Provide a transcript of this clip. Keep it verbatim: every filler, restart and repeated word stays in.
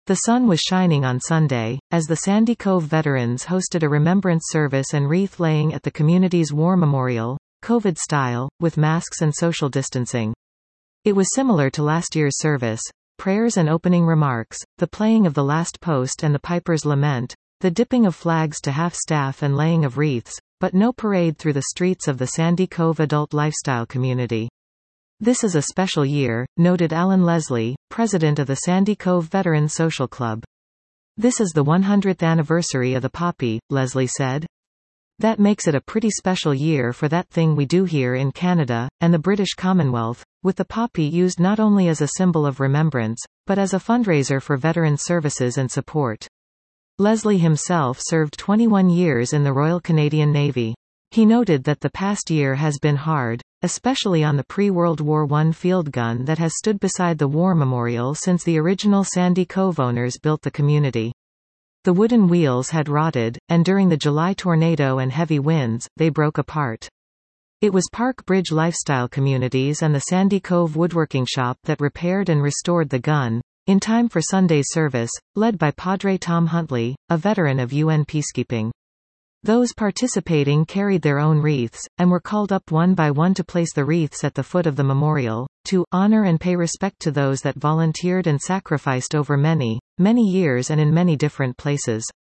The sun was shining on Sunday, as the Sandy Cove veterans hosted a remembrance service and wreath-laying at the community's war memorial, COVID-style, with masks and social distancing. It was similar to last year's service: prayers and opening remarks, the playing of the last post and the Piper's Lament, the dipping of flags to half-staff and laying of wreaths, but no parade through the streets of the Sandy Cove adult lifestyle community. This is a special year, noted Alan Leslie, president of the Sandy Cove Veterans Social Club. This is the one hundredth anniversary of the Poppy, Leslie said. That makes it a pretty special year for that thing we do here in Canada, and the British Commonwealth, with the poppy used not only as a symbol of remembrance, but as a fundraiser for veteran services and support. Leslie himself served twenty-one years in the Royal Canadian Navy. He noted that the past year has been hard, especially on the pre-World War One field gun that has stood beside the war memorial since the original Sandy Cove owners built the community. The wooden wheels had rotted, and during the July tornado and heavy winds, they broke apart. It was Park Bridge Lifestyle Communities and the Sandy Cove Woodworking Shop that repaired and restored the gun, in time for Sunday's service, led by Padre Tom Huntley, a veteran of U N peacekeeping. Those participating carried their own wreaths, and were called up one by one to place the wreaths at the foot of the memorial, to honor and pay respect to those that volunteered and sacrificed over many, many years and in many different places.